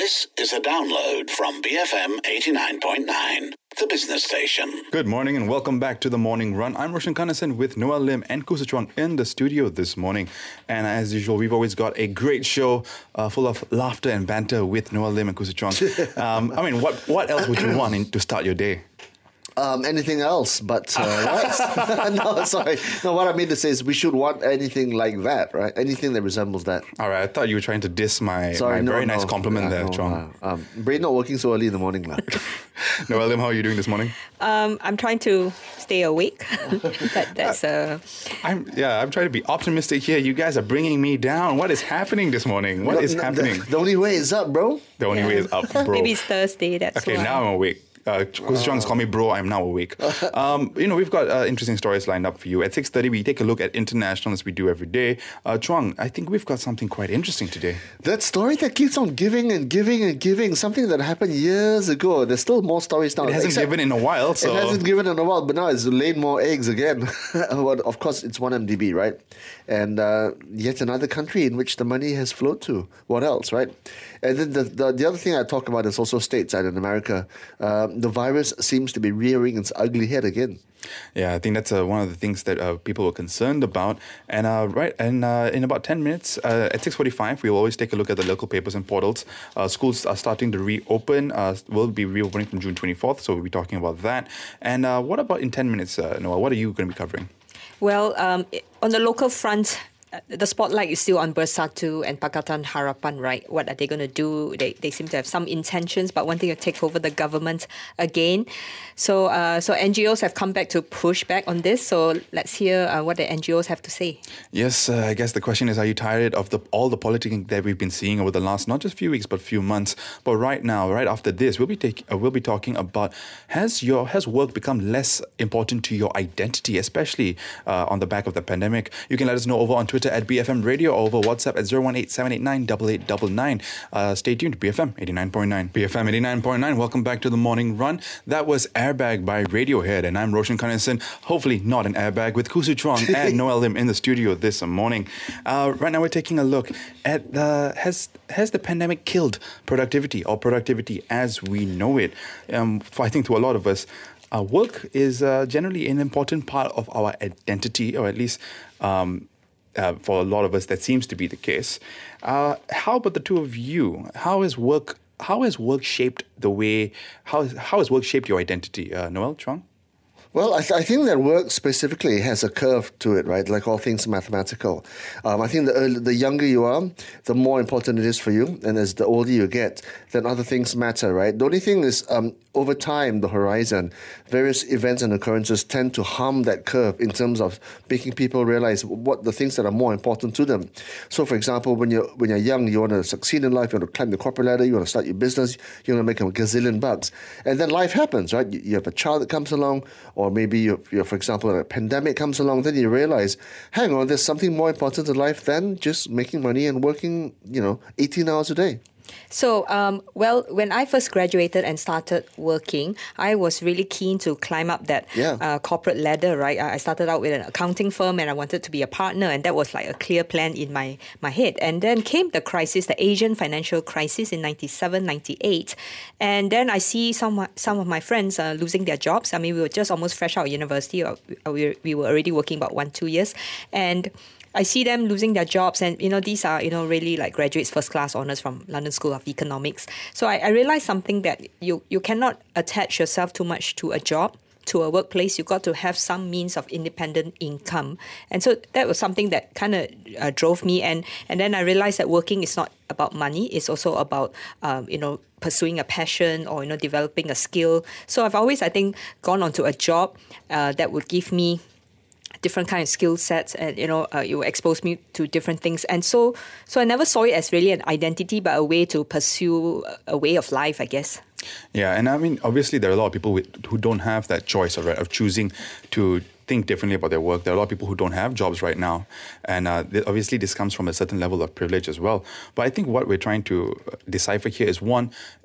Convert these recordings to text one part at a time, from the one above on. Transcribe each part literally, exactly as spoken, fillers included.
This is a download from B F M eighty-nine point nine, the business station. Good morning and welcome back to The Morning Run. I'm Roshan Kanasan with Noel Lim and Khoo Hsu Chuang in the studio this morning. And as usual, we've always got a great show uh, full of laughter and banter with Noel Lim and Khoo Hsu Chuang. Um, I mean, what, what else would you want in, to start your day? Um, anything else, but uh, what? no, sorry. No, what I mean to say is we should want anything like that, right? Anything that resembles that. All right, I thought you were trying to diss my, sorry, my no, very no, nice compliment uh, there, no, Chuang. Uh, um, brain not working so early in the morning. La. Noel Lim, how are you doing this morning? Um, I'm trying to stay awake. that, that's uh... I'm yeah. I'm trying to be optimistic here. You guys are bringing me down. What is happening this morning? What no, is no, happening? The, the only way is up, bro. The only yeah. way is up, bro. Maybe it's Thursday. That's okay. why. Now I'm awake. Uh, Khoo Hsu Chuang's call me bro, I'm now awake. Um, you know, we've got uh, interesting stories lined up for you. At six thirty, we take a look at international as we do every day. Uh, Chuang, I think we've got something quite interesting today. That story that keeps on giving and giving and giving, something that happened years ago. There's still more stories now. It hasn't Except given in a while. So. It hasn't given in a while, but now it's laid more eggs again. Well, of course, it's one M D B, right? And uh, yet another country in which the money has flowed to. What else, right? And then the, the, the other thing I talk about is also stateside in America. Um, the virus seems to be rearing its ugly head again. Yeah, I think that's uh, one of the things that uh, people were concerned about. And uh, right, and uh, in about ten minutes, uh, at six forty-five, we'll always take a look at the local papers and portals. Uh, schools are starting to reopen. Uh, will be reopening from June twenty-fourth, so we'll be talking about that. And uh, what about in ten minutes, uh, Noah? What are you going to be covering? Well, um, on the local front, the spotlight is still on Bersatu and Pakatan Harapan, right? What are they going to do? They they seem to have some intentions, but wanting to take over the government again. So uh, so N G Os have come back to push back on this. So let's hear uh, what the N G Os have to say. Yes, uh, I guess the question is, are you tired of the all the politicking that we've been seeing over the last not just few weeks but few months? But right now, right after this, we'll be take, uh, we'll be talking about has your has work become less important to your identity, especially uh, on the back of the pandemic? You can let us know over on Twitter at B F M Radio or over WhatsApp at zero one eight seven eight nine eight eight nine nine. Uh, stay tuned to B F M eighty-nine point nine. B F M eighty-nine point nine, welcome back to the Morning Run. That was Airbag by Radiohead, and I'm Roshan Kanasan. Hopefully not an airbag, with Khoo Hsu Chuang and Noel Lim in the studio this morning. Uh, right now we're taking a look at the, has, has the pandemic killed productivity or productivity as we know it? Um, for, I think to a lot of us, uh, work is uh, generally an important part of our identity, or at least um, Uh, for a lot of us, that seems to be the case. Uh, how about the two of you? How has work? How has work shaped the way? How how has work shaped your identity, uh, Noel Chuang? Well, I, th- I think that work specifically has a curve to it, right? Like all things mathematical. Um, I think the early, the younger you are, the more important it is for you. And as the older you get, then other things matter, right? The only thing is, um, over time, the horizon, various events and occurrences tend to harm that curve in terms of making people realize what the things that are more important to them. So, for example, when you're when you're young, you want to succeed in life, you want to climb the corporate ladder, you want to start your business, you want to make a gazillion bucks. And then life happens, right? You, you have a child that comes along, or maybe, you're, you're, for example, a pandemic comes along, then you realize, hang on, there's something more important in life than just making money and working, you know, eighteen hours a day. So, um, well, when I first graduated and started working, I was really keen to climb up that yeah. uh, corporate ladder, right? I started out with an accounting firm and I wanted to be a partner, and that was like a clear plan in my, my head. And then came the crisis, the Asian financial crisis in ninety-seven, ninety-eight. And then I see some, some of my friends uh, losing their jobs. I mean, we were just almost fresh out of university. Or we, we were already working about one, two years. And I see them losing their jobs, and you know these are you know really like graduates, first class honours from London School of Economics. So I, I realized something, that you you cannot attach yourself too much to a job, to a workplace. You got to have some means of independent income, and so that was something that kind of uh, drove me. And and then I realized that working is not about money; it's also about um, you know pursuing a passion, or you know developing a skill. So I've always, I think, gone onto a job uh, that would give me different kind of skill sets, and you know uh, it will expose me to different things. And so so I never saw it as really an identity, but a way to pursue a way of life, I guess. Yeah, and I mean, obviously there are a lot of people with, who don't have that choice of, of choosing to think differently about their work. There are a lot of people who don't have jobs right now. And uh, obviously this comes from a certain level of privilege as well. But I think what we're trying to decipher here is, one,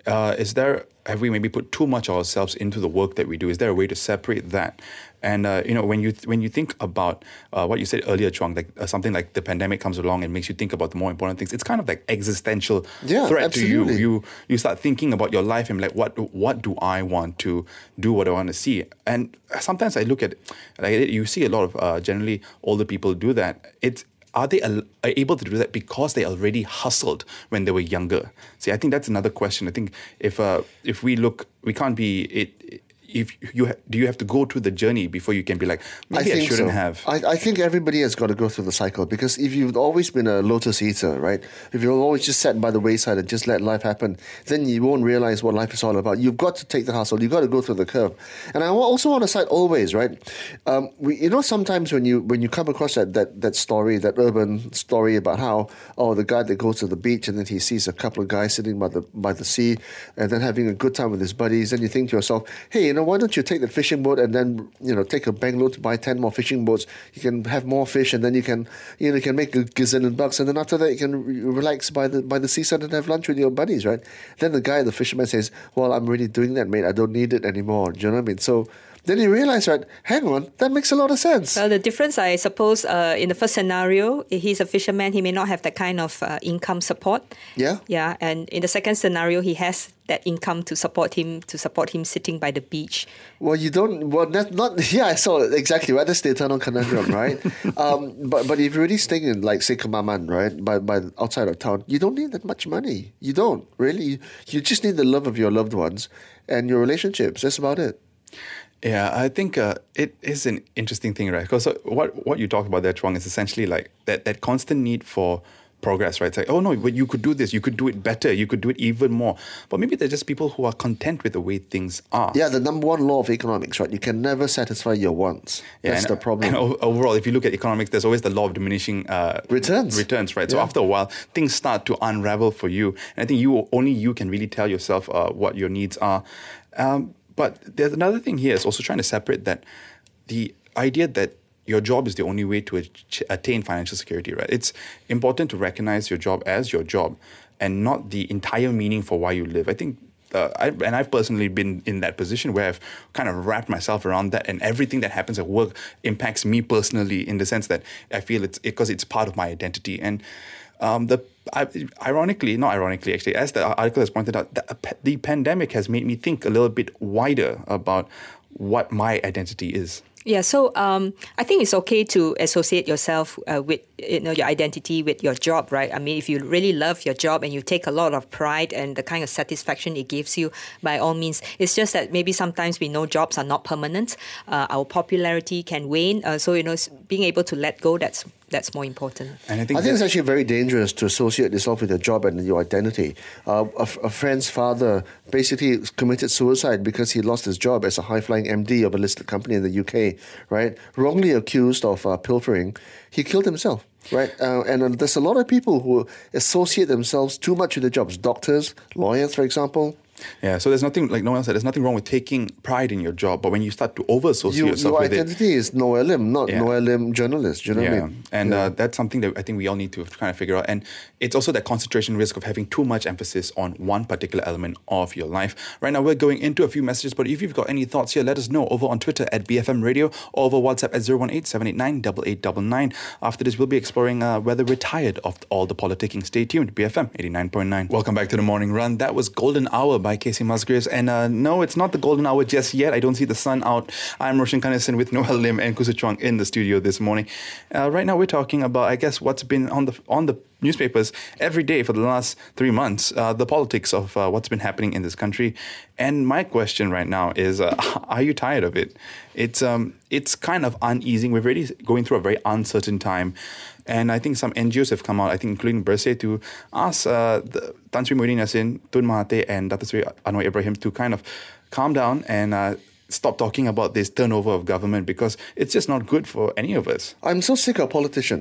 uh, is there, have we maybe put too much of ourselves into the work that we do? Is there a way to separate that? And uh, you know, when you when you think about uh, what you said earlier, Chuang, like uh, something like the pandemic comes along and makes you think about the more important things. It's kind of like existential Yeah, threat absolutely. to you. You you start thinking about your life and like, what what do I want to do? What do I want to see? And sometimes I look at, like you see a lot of uh, generally older people do that. It's Are they al- are able to do that because they already hustled when they were younger? See, I think that's another question. I think if uh, if we look, we can't be it. If you ha- do you have to go through the journey before you can be like, maybe I, think shouldn't so. have. I, I think everybody has got to go through the cycle, because if you've always been a lotus eater, right? If you've always just sat by the wayside and just let life happen, then you won't realize what life is all about. You've got to take the hustle. You've got to go through the curve. And I also want to cite always, right? Um, we, you know, sometimes when you when you come across that, that that story, that urban story about how, oh, the guy that goes to the beach and then he sees a couple of guys sitting by the by the sea and then having a good time with his buddies, then you think to yourself, hey, you know, why don't you take that fishing boat and then, you know, take a bank loan to buy ten more fishing boats. You can have more fish, and then you can, you know, you can make a gazillion bucks, and then after that you can re- relax by the by the seaside and have lunch with your buddies, right? Then the guy, the fisherman, says, well, I'm already doing that, mate. I don't need it anymore. Do you know what I mean? So then you realize, right, hang on, that makes a lot of sense. Well, the difference, I suppose, uh, in the first scenario, he's a fisherman. He may not have that kind of uh, income support. Yeah. Yeah. And in the second scenario, he has that income to support him, to support him sitting by the beach. Well, you don't. Well, that's not. Yeah, I saw it exactly. Right, that's the eternal conundrum, right? um, but but if you're really staying in, like, say, Kemaman, right, by by outside of town, you don't need that much money. You don't really. You just need the love of your loved ones and your relationships. That's about it. Yeah, I think uh, it is an interesting thing, right? Because what what you talked about there, Chuang, is essentially like that, that constant need for progress, right? It's like, oh no, but you could do this, you could do it better, you could do it even more. But maybe they're just people who are content with the way things are. Yeah, the number one law of economics, right? You can never satisfy your wants. Yeah, That's and, the problem. And o- overall, if you look at economics, there's always the law of diminishing uh, Returns. Returns, right? So Yeah. after a while, things start to unravel for you, and I think you only you can really tell yourself uh, what your needs are. Um, but there's another thing here is also trying to separate that the idea that your job is the only way to ach- attain financial security, right? It's important to recognize your job as your job and not the entire meaning for why you live. I think, uh, I, and I've personally been in that position where I've kind of wrapped myself around that, and everything that happens at work impacts me personally in the sense that I feel it's because it's part of my identity. And um, the I, ironically, not ironically, actually, as the article has pointed out, the, the pandemic has made me think a little bit wider about what my identity is. Yeah, so um, I think it's okay to associate yourself uh, with, you know, your identity with your job, right? I mean, if you really love your job and you take a lot of pride and the kind of satisfaction it gives you, by all means. It's just that maybe sometimes we know jobs are not permanent. Uh, our popularity can wane. Uh, so, you know, being able to let go, that's that's more important. And I think, I think it's actually very dangerous to associate yourself with your job and your identity. Uh, a, a friend's father basically committed suicide because he lost his job as a high-flying M D of a listed company in the U K, right? Wrongly accused of uh, pilfering. He killed himself, right? Uh, and uh, there's a lot of people who associate themselves too much with their jobs. Doctors, lawyers, for example. Yeah, so there's nothing, like Noel said, there's nothing wrong with taking pride in your job, but when you start to over-associate You, yourself your with it, identity is Noel Lim, not Yeah. Noel Lim journalist. Do you know yeah, what I mean? and Yeah. uh, that's something that I think we all need to kind of figure out. And it's also that concentration risk of having too much emphasis on one particular element of your life. Right now, we're going into a few messages, but if you've got any thoughts here, let us know over on Twitter at B F M Radio or over WhatsApp at zero one eight, seven eight nine, eight eight nine nine. After this, we'll be exploring uh, whether we're tired of all the politicking. Stay tuned, B F M eighty-nine point nine. Welcome back to the Morning Run. That was Golden Hour by Casey Musgraves. And uh, no, it's not the golden hour just yet. I don't see the sun out. I'm Roshan Kanesan with Noel Lim and Kusu Chuang in the studio this morning. Uh, right now, we're talking about, I guess, what's been on the on the newspapers every day for the last three months, uh, the politics of uh, what's been happening in this country. And my question right now is, uh, are you tired of it? It's um, it's kind of uneasing. We're really going through a very uncertain time. And I think some N G Os have come out, I think including Bersih, to ask uh, the, Tan Sri Muhyiddin Yassin, Tun Mahathir and Dato Sri Anwar Ibrahim to kind of calm down and uh, stop talking about this turnover of government, because it's just not good for any of us. I'm so sick of politicians.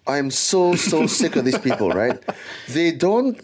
I'm so, so sick of these people, right? They don't,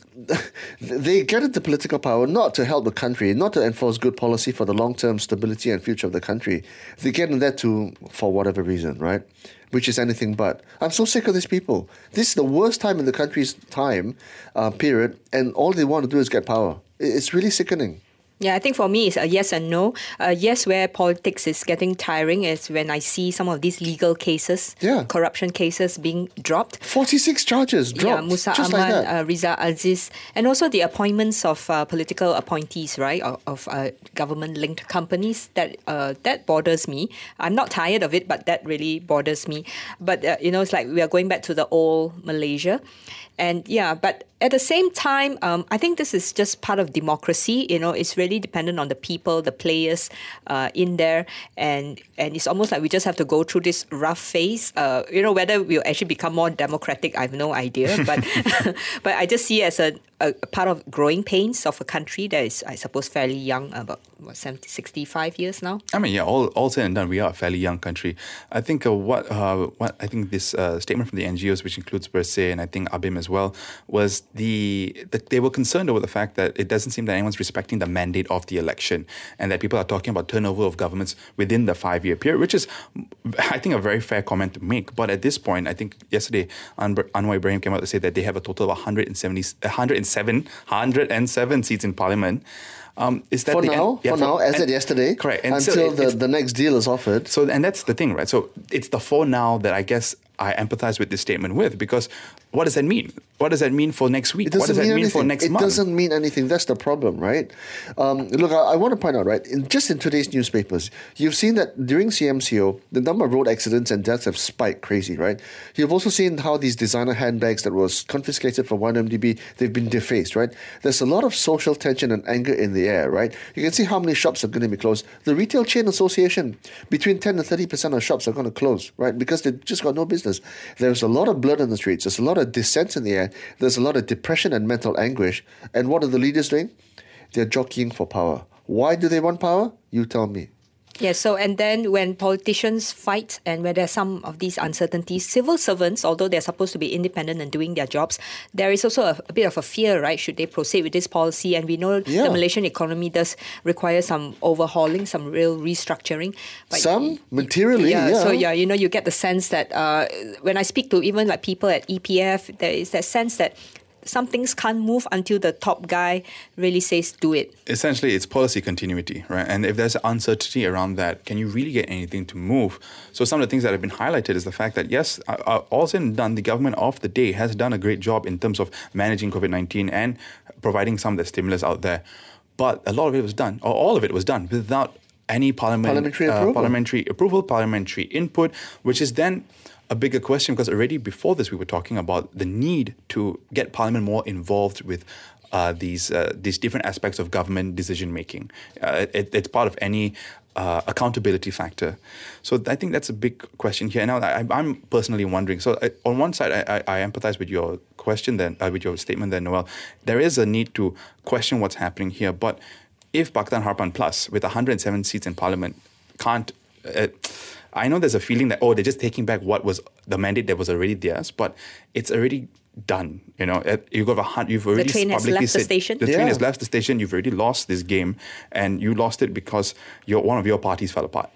they get into political power not to help the country, not to enforce good policy for the long-term stability and future of the country. They get in there to, for whatever reason, right? Which is anything but. I'm so sick of these people. This is the worst time in the country's time, uh, period, and all they want to do is get power. It's really sickening. Yeah, I think for me it's a yes and no. Uh, yes, where politics is getting tiring is when I see some of these legal cases, yeah. corruption cases being dropped. forty-six charges dropped. Yeah, Musa just Ahmad, like that. uh, Riza Aziz, and also the appointments of uh, political appointees, right, of, of uh, government-linked companies. That uh, that bothers me. I'm not tired of it, but that really bothers me. But, uh, you know, it's like we are going back to the old Malaysia. And yeah, but at the same time, um, I think this is just part of democracy. You know, it's really dependent on the people, the players uh, in there. And and it's almost like we just have to go through this rough phase. Uh, you know, whether we'll actually become more democratic, I have no idea. But but I just see it as a, a part of growing pains of a country that is, I suppose, fairly young, about what, seventy, sixty-five years now. I mean, yeah, all, all said and done, we are a fairly young country. I think uh, what uh, what I think this uh, statement from the N G Os, which includes Bersih and I think ABIM as well, was the, the they were concerned over the fact that it doesn't seem that anyone's respecting the mandate of the election, and that people are talking about turnover of governments within the five-year period, which is, I think, a very fair comment to make. But at this point, I think yesterday Anwar Ibrahim came out to say that they have a total of one hundred seventy, one hundred seven, one hundred seven seats in Parliament. Um, is that for the now, end? Yeah, for, for now, as and, at yesterday, correct, and until so it, the, the next deal is offered. So, and that's the thing, right? So it's the for now that I guess I empathize with this statement with, because what does that mean? What does that mean for next week? What does that mean, mean for next it month? It doesn't mean anything. That's the problem, right? Um, look, I, I want to point out, right, in, just in today's newspapers, you've seen that during C M C O, the number of road accidents and deaths have spiked crazy, right? You've also seen how these designer handbags that was confiscated from one M D B, they've been defaced, right? There's a lot of social tension and anger in the air, right? You can see how many shops are going to be closed. The Retail Chain Association, between ten and thirty percent of shops are going to close, right? Because they've just got no business. There's a lot of blood in the streets. There's a lot of dissent in the air. There's a lot of depression and mental anguish. And what are the leaders doing? They're jockeying for power. Why do they want power? You tell me. Yeah, so and then when politicians fight and where there's some of these uncertainties, civil servants, although they're supposed to be independent and doing their jobs, there is also a, a bit of a fear, right? Should they proceed with this policy? And we know yeah. the Malaysian economy does require some overhauling, some real restructuring. But some materially, yeah, yeah. So yeah, you know, you get the sense that uh, when I speak to even like people at E P F, there is that sense that some things can't move until the top guy really says do it. Essentially, it's policy continuity, right? And if there's uncertainty around that, can you really get anything to move? So some of the things that have been highlighted is the fact that, yes, uh, all said and done, the government of the day has done a great job in terms of managing COVID nineteen and providing some of the stimulus out there. But a lot of it was done, or all of it was done, without any parliament, parliamentary, uh, approval. parliamentary approval, parliamentary input, which is then a bigger question, because already before this we were talking about the need to get Parliament more involved with uh, these uh, these different aspects of government decision making. Uh, it, it's part of any uh, accountability factor. So I think that's a big question here. Now I, I'm personally wondering. So I, on one side, I, I, I empathize with your question, then uh, with your statement, there, Noel. There is a need to question what's happening here. But if Pakatan Harapan Plus, with one hundred seven seats in Parliament, can't uh, I know there's a feeling that, oh, they're just taking back what was the mandate that was already theirs, but it's already done. You know, you've got a you've already the train has publicly left said the station. the yeah. train has left the station. You've already lost this game, and you lost it because your one of your parties fell apart.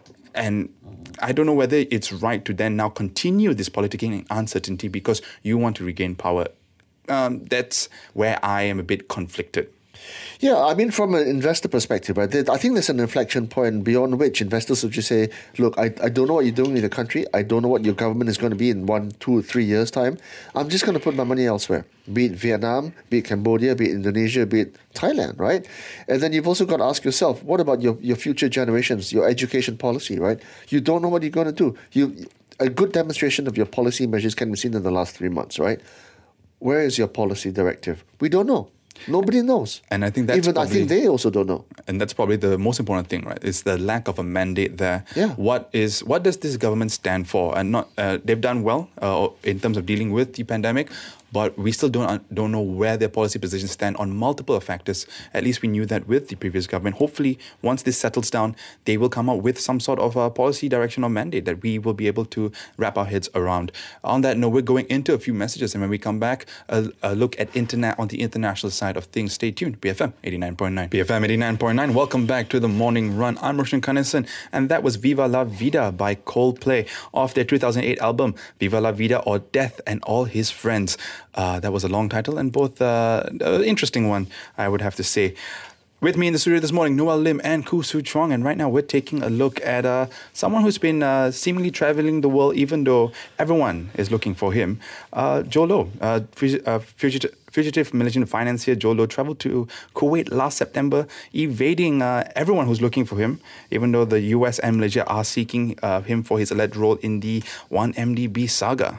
And I don't know whether it's right to then now continue this politicking uncertainty because you want to regain power. Um, that's where I am a bit conflicted. Yeah, I mean, from an investor perspective, right, I think there's an inflection point beyond which investors would just say, look, I, I don't know what you're doing in the country. I don't know what your government is going to be in one, two, three years' time. I'm just going to put my money elsewhere, be it Vietnam, be it Cambodia, be it Indonesia, be it Thailand, right? And then you've also got to ask yourself, what about your, your future generations, your education policy, right? You don't know what you're going to do. You A good demonstration of your policy measures can be seen in the last three months, right? Where is your policy directive? We don't know. Nobody knows. And I think that's Even probably, I think they also don't know. And that's probably the most important thing, right? It's the lack of a mandate there. Yeah. What is what does this government stand for? And not uh, they've done well uh, in terms of dealing with the pandemic, but we still don't don't know where their policy positions stand on multiple factors. At least we knew that with the previous government. Hopefully, once this settles down, they will come up with some sort of a policy direction or mandate that we will be able to wrap our heads around. On that note, we're going into a few messages, and when we come back, a, a look at internet on the international side of things. Stay tuned. B F M eighty-nine point nine. B F M eighty-nine point nine. Welcome back to the Morning Run. I'm Roshan Kanesan, and that was Viva La Vida by Coldplay off their two thousand eight album Viva La Vida or Death and All His Friends. Uh, that was a long title and both uh, an interesting one, I would have to say. With me in the studio this morning, Noel Lim and Khoo Soo Chong, and right now we're taking a look at uh, someone who's been uh, seemingly traveling the world, even though everyone is looking for him. Uh, Jho Low, uh, uh, fugitive, fugitive Malaysian financier Jho Low, traveled to Kuwait last September, evading uh, everyone who's looking for him, even though the U S and Malaysia are seeking uh, him for his alleged role in the one M D B saga.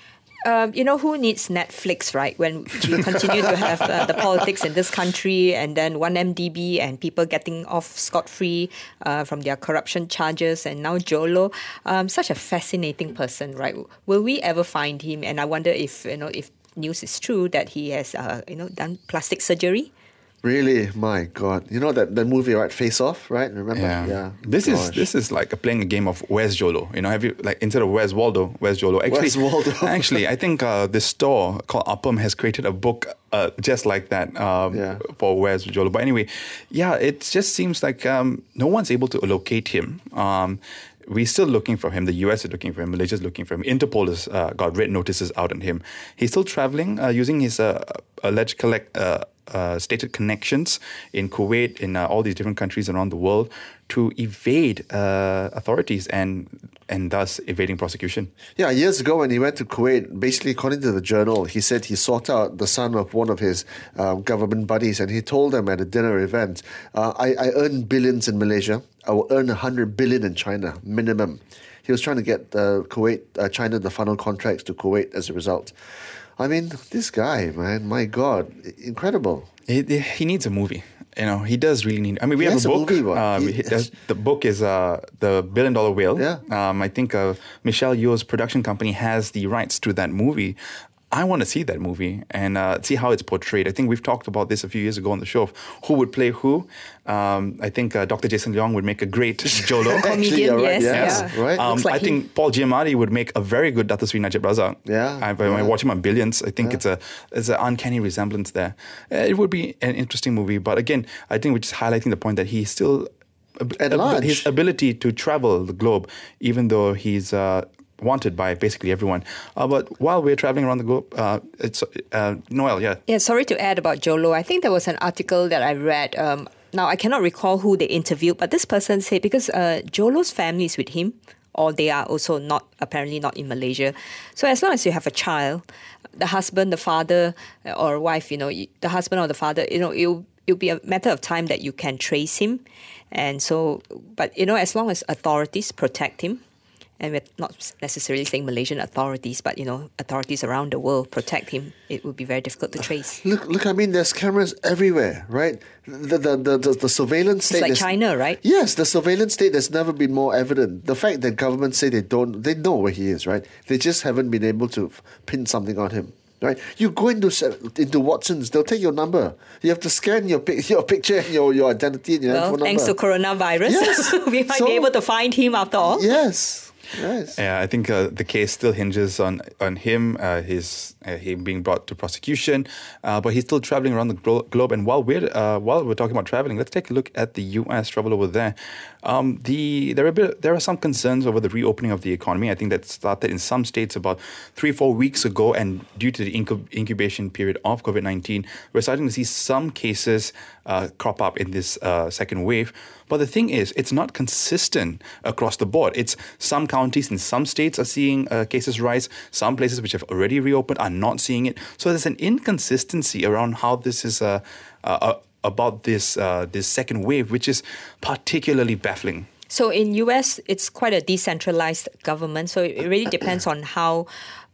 Um, you know, who needs Netflix, right? When we continue to have uh, the politics in this country and then one M D B and people getting off scot-free uh, from their corruption charges, and now Jho Low, um, such a fascinating person, right? Will we ever find him? And I wonder if, you know, if news is true that he has, uh, you know, done plastic surgery. Really, my God! You know that, that movie, right? Face Off, right? Remember? Yeah. yeah. This Gosh. is this is like a playing a game of Where's Jho Low? You know, have you like instead of Where's Waldo, Where's Jho Low? Actually, Where's Waldo? actually, I think uh, this store called Appam has created a book uh, just like that um, Yeah. for Where's Jho Low. But anyway, yeah, it just seems like um, no one's able to locate him. Um, We're still looking for him. The U S is looking for him. Malaysia is looking for him. Interpol has uh, got red notices out on him. He's still traveling uh, using his uh, alleged collect, uh, uh, stated connections in Kuwait, in uh, all these different countries around the world, to evade uh, authorities and and thus evading prosecution. Yeah, years ago when he went to Kuwait, basically according to the Journal, he said he sought out the son of one of his um, government buddies, and he told them at a dinner event, uh, I, I earn billions in Malaysia, I will earn one hundred billion in China, minimum. He was trying to get uh, Kuwait, uh, China to funnel contracts to Kuwait as a result. I mean, this guy, man, my God, incredible. He, he needs a movie. You know, he does really need. I mean, we He have has a a book. movie, but um, he- he- there's- the book is uh, the Billion Dollar Whale. Yeah. Um, I think uh, Michelle Yeoh's production company has the rights to that movie. I want to see that movie and uh, see how it's portrayed. I think we've talked about this a few years ago on the show of who would play who. Um, I think uh, Doctor Jason Leong would make a great Jho Low. Actually, Comedian, you're right, yes, yes, yeah. right. Um, Looks like I think him. Paul Giamatti would make a very good Dato Sri Najib Razak. Yeah, I, when I yeah. watch him on Billions, I think it's a it's an uncanny resemblance there. Uh, it would be an interesting movie, but again, I think we're just highlighting the point that he's still ab- At ab- large. his ability to travel the globe, even though he's uh, wanted by basically everyone. Uh, but while we're traveling around the globe, uh, it's uh, Noel, yeah. Yeah, sorry to add about Jho Low. I think there was an article that I read. Um, now, I cannot recall who they interviewed, but this person said because uh, Jho Low's family is with him, or they are also not, apparently not in Malaysia. So as long as you have a child, the husband, the father, uh, or wife, you know, y- the husband or the father, you know, it'll, it'll be a matter of time that you can trace him. And so, but, you know, as long as authorities protect him, and we're not necessarily saying Malaysian authorities, but, you know, authorities around the world protect him, it would be very difficult to trace. Look, look! I mean, there's cameras everywhere, right? The the the, the, the surveillance state. It's like is- China, right? Yes, the surveillance state has never been more evident. The fact that governments say they don't, they know where he is, right? They just haven't been able to f- pin something on him, right? You go into se- into Watson's, they'll take your number. You have to scan your pic- your picture and your, your identity and your Well, phone thanks to number. coronavirus, Yes. we might So- be able to find him after all. Yes, yes. Yeah, I think uh, the case still hinges on on him, uh, his uh, him being brought to prosecution, uh, but he's still traveling around the glo- globe. And while we're uh, while we're talking about traveling, let's take a look at the U S travel over there. Um, the there are a bit, there are some concerns over the reopening of the economy. I think that started in some states about three four weeks ago, and due to the incub- incubation period of COVID nineteen, we're starting to see some cases uh, crop up in this uh, second wave. But the thing is, it's not consistent across the board. It's some counties in some states are seeing uh, cases rise. Some places which have already reopened are not seeing it. So there's an inconsistency around how this is uh, uh, uh, about this uh, this second wave, which is particularly baffling. So in U S, it's quite a decentralized government. So it really depends on how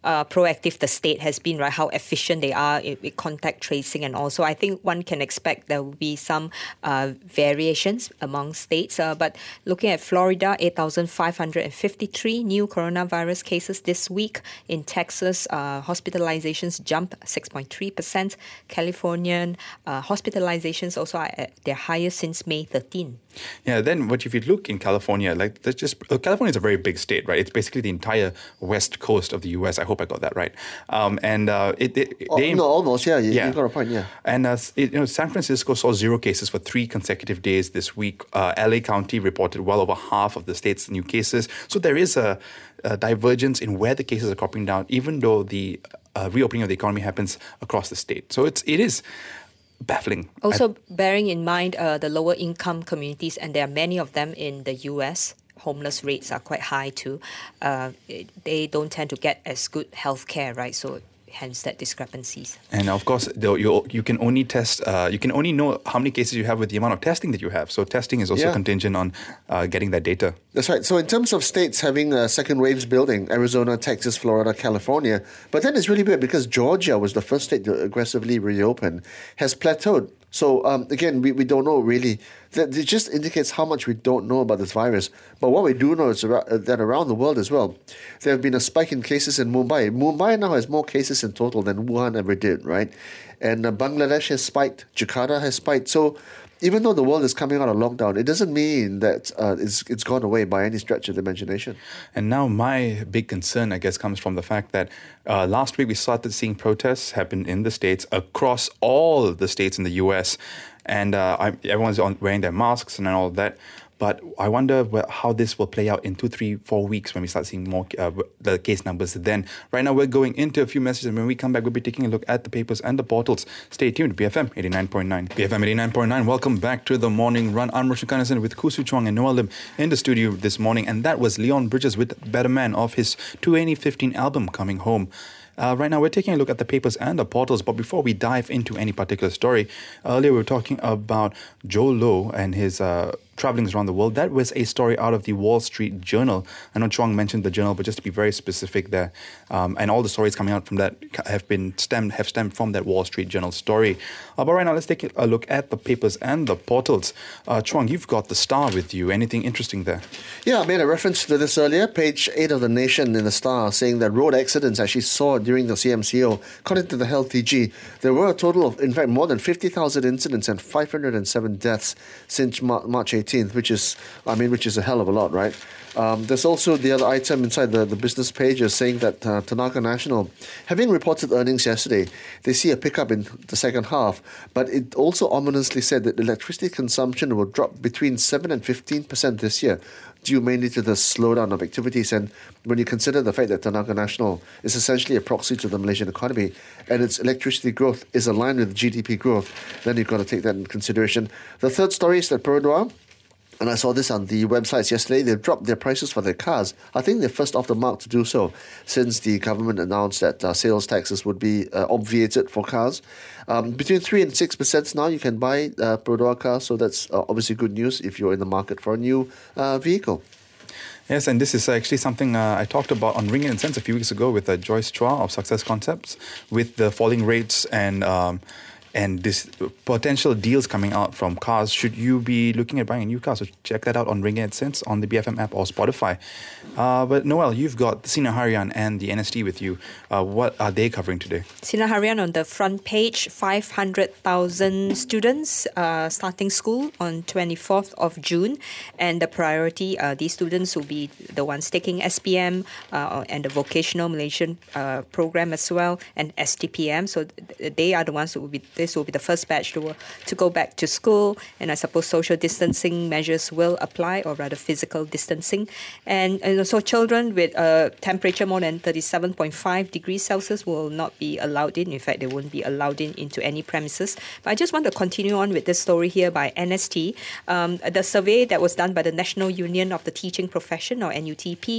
uh, proactive the state has been, right? How efficient they are with contact tracing and also I think one can expect there will be some uh, variations among states. Uh, but looking at Florida, eight thousand five hundred fifty-three new coronavirus cases this week. In Texas, uh, hospitalizations jumped six point three percent. Californian uh, hospitalizations also are at their highest since May thirteenth. Yeah, then what if you look in California, like that's just uh, California is a very big state, right? It's basically the entire west coast of the U S. I hope I got that right. Um, and uh, it, it oh, they, no, almost, yeah, you, yeah. you got a point, yeah. And uh, it, you know, San Francisco saw zero cases for three consecutive days this week. Uh, L A County reported well over half of the state's new cases. So there is a, a divergence in where the cases are dropping down, even though the uh, reopening of the economy happens across the state. So it's it is. baffling. Also, bearing in mind uh, the lower income communities, and there are many of them in the U S, homeless rates are quite high too. Uh, they don't tend to get as good health care, right? So hence that discrepancies. And of course, though, you you can only test, uh, you can only know how many cases you have with the amount of testing that you have. So testing is also Yeah. contingent on uh, getting that data. That's right. So in terms of states having uh, second waves building, Arizona, Texas, Florida, California, but then it's really weird because Georgia was the first state to aggressively reopen, has plateaued. So um, again, we, we don't know really. That it just indicates how much we don't know about this virus. But what we do know is ar- that around the world as well, there have been a spike in cases in Mumbai. Mumbai now has more cases in total than Wuhan ever did, right? And uh, Bangladesh has spiked, Jakarta has spiked. So even though the world is coming out of lockdown, it doesn't mean that uh, it's it's gone away by any stretch of the imagination. And now my big concern, I guess, comes from the fact that uh, last week we started seeing protests happen in the States, across all the states in the U S, and uh, I, everyone's on, wearing their masks and all that. But I wonder wh- how this will play out in two, three, four weeks when we start seeing more uh, the case numbers then. Right now, we're going into a few messages, and when we come back, we'll be taking a look at the papers and the portals. Stay tuned. B F M eighty-nine point nine. B F M eighty-nine point nine. Welcome back to the Morning Run. I'm Roshan Kanasan with Kusu Chuang and Noah Lim in the studio this morning. And that was Leon Bridges with Better Man of his twenty fifteen album Coming Home. Uh, right now, we're taking a look at the papers and the portals. But before we dive into any particular story, earlier we were talking about Joe Low and his uh, travelings around the world. That was a story out of the Wall Street Journal. I know Chuang mentioned the journal, but just to be very specific there, um, and all the stories coming out from that have been stemmed have stemmed from that Wall Street Journal story. Uh, but right now, let's take a look at the papers and the portals. Uh, Chuang, you've got the Star with you. Anything interesting there? Yeah, I made a reference to this earlier. Page eight of the Nation in the Star saying that road accidents actually soared during the C M C O. According to the Health T G, there were a total of, in fact, more than fifty thousand incidents and five hundred seven deaths since March eighteenth, which is, I mean, which is a hell of a lot, right? Um, there's also the other item inside the, the business page is saying that uh, Tenaga Nasional, having reported earnings yesterday, they see a pickup in the second half, but it also ominously said that electricity consumption will drop between seven and fifteen percent this year, due mainly to the slowdown of activities. And when you consider the fact that Tenaga Nasional is essentially a proxy to the Malaysian economy and its electricity growth is aligned with G D P growth, then you've got to take that into consideration. The third story is that Perodua, and I saw this on the websites yesterday, they've dropped their prices for their cars. I think they're first off the mark to do so since the government announced that uh, sales taxes would be uh, obviated for cars. Um, between three and six percent now you can buy uh, Perodua cars, so that's uh, obviously good news if you're in the market for a new uh, vehicle. Yes, and this is actually something uh, I talked about on Ring and Sense a few weeks ago with uh, Joyce Chua of Success Concepts, with the falling rates and um, and this potential deals coming out from cars. Should you be looking at buying a new car? So check that out on Ring and Sense on the B F M app or Spotify. Uh, but Noel, you've got Sinar Harian and the N S T with you. Uh, what are they covering today? Sinar Harian on the front page, five hundred thousand students uh, starting school on twenty-fourth of June. And the priority, uh, these students will be the ones taking S P M uh, and the Vocational Malaysian uh, program as well, and S T P M. So they are the ones who will be, this will be the first batch to, to go back to school. And I suppose social distancing measures will apply, or rather physical distancing. And, and so children with a temperature more than thirty-seven point five degrees Celsius will not be allowed in. In fact, they won't be allowed in into any premises. But I just want to continue on with this story here by N S T. Um, the survey that was done by the National Union of the Teaching Profession, or N U T P,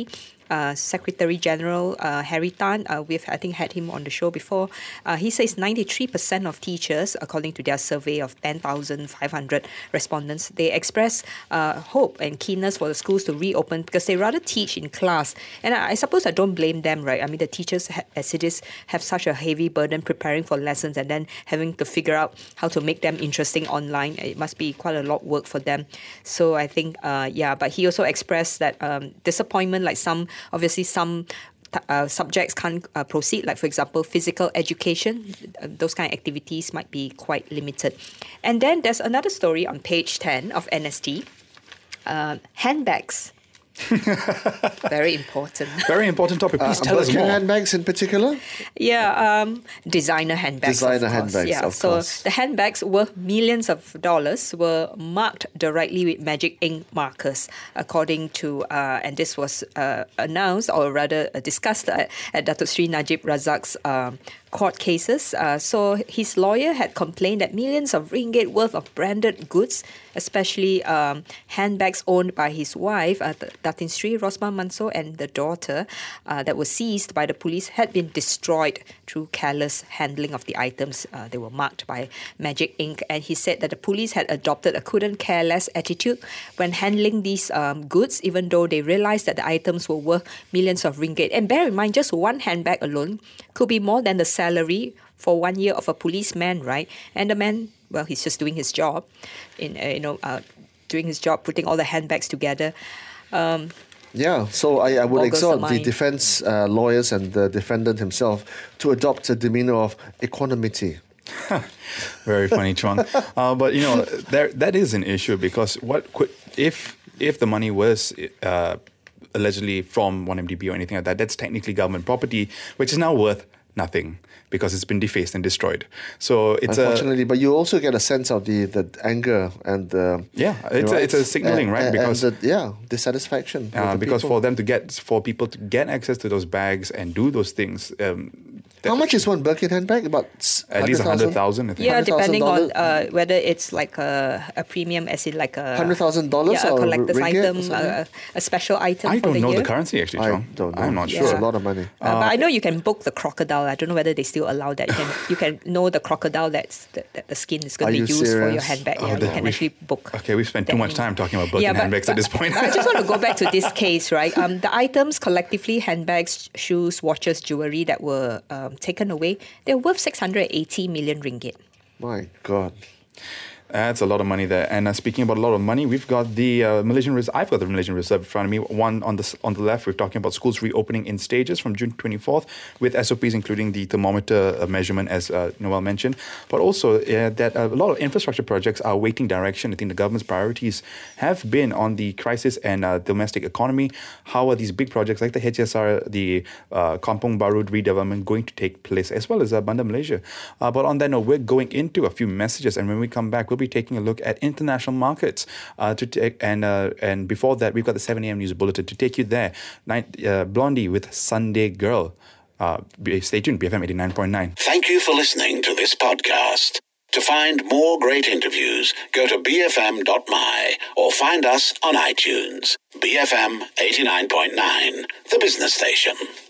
uh, Secretary General uh, Harry Tan, uh, we've I think had him on the show before. Uh, he says ninety-three percent of teachers, according to their survey of ten thousand five hundred respondents, they express uh, hope and keenness for the schools to reopen because they rather teach in class. And I, I suppose I don't blame them, right? I mean, the teachers, ha- as it is, have such a heavy burden preparing for lessons and then having to figure out how to make them interesting online. It must be quite a lot of work for them. So I think, uh, yeah, but he also expressed that um, disappointment, like some, obviously some uh, subjects can't uh, proceed, like for example, physical education, those kind of activities might be quite limited. And then there's another story on page ten of N S T, uh, handbags. Very important. Very important topic. Please Uh, tell us Birkin more. handbags in particular? Yeah, um, designer handbags. Designer of course. handbags, yeah. of so course. the handbags worth millions of dollars were marked directly with magic ink markers, according to, uh, and this was uh, announced or rather uh, discussed at, at Datuk Sri Najib Razak's um, court cases. Uh, so his lawyer had complained that millions of ringgit worth of branded goods, especially um, handbags owned by his wife, uh, Datin Sri Rosmah Mansor, and the daughter, uh, that were seized by the police, had been destroyed through careless handling of the items. Uh, they were marked by magic ink, and he said that the police had adopted a couldn't care less attitude when handling these um, goods, even though they realized that the items were worth millions of ringgit. And bear in mind, just one handbag alone could be more than the salary for one year of a policeman, right? And the man, well, he's just doing his job, in uh, you know, uh, doing his job, putting all the handbags together. Um, Yeah, so I, I would Boggles the exhort the mind. defense uh, lawyers and the defendant himself to adopt a demeanor of equanimity. Very funny, Chuang. Uh, but you know, there that is an issue because what could if if the money was uh, allegedly from one M D B or anything like that, that's technically government property, which is now worth nothing because it's been defaced and destroyed. So it's a Unfortunately, but you also get a sense of the, the anger and the Yeah, it's a- it's a signaling, right? And, Because- and the, yeah, dissatisfaction. with uh, the because people. for them to get for people to get access to those bags and do those things, um, How much is one Birkin handbag? About s- at least a hundred thousand. I think. yeah, depending on $one hundred thousand uh, whether it's like a, a premium, as in like a Hundred thousand dollars yeah, a or collector's ringgit or item, something? a, a special item I for don't the know year. the currency actually, I Chuang. don't know. I'm not It's sure. a lot of money. Uh, but I know you can book the crocodile. I don't know whether they still allow that. You can you can know the crocodile that's that, that the skin is going Are to you be used for your serious? handbag. Oh, Yeah, the- you can we- actually book. Okay, we've spent that too much anyway. time talking about Birkin Yeah, but- handbags at but- this point. but I just want to go back to this case, right? Um, the items collectively, handbags, shoes, watches, jewelry that were um, taken away, they're worth six hundred eighty million ringgit. My God. That's a lot of money there. And uh, speaking about a lot of money, we've got the uh, Malaysian Reserve. I've got the Malaysian Reserve in front of me. One on the s- on the left, we're talking about schools reopening in stages from June twenty-fourth, with S O Ps including the thermometer uh, measurement, as uh, Noel mentioned. But also uh, that a lot of infrastructure projects are waiting direction. I think the government's priorities have been on the crisis and uh, domestic economy. How are these big projects like the H S R, the uh, Kampung Baru redevelopment going to take place, as well as uh, Bandar Malaysia? Uh, but on that note, we're going into a few messages, and when we come back, we'll be taking a look at international markets uh, to take and uh, and before that we've got the seven a.m. news bulletin to take you there. Night, uh, Blondie with Sunday Girl. Uh, be- stay tuned, B F M eighty-nine point nine. Thank you for listening to this podcast. To find more great interviews, go to b f m dot m y or find us on iTunes. B F M eighty-nine point nine, the business station.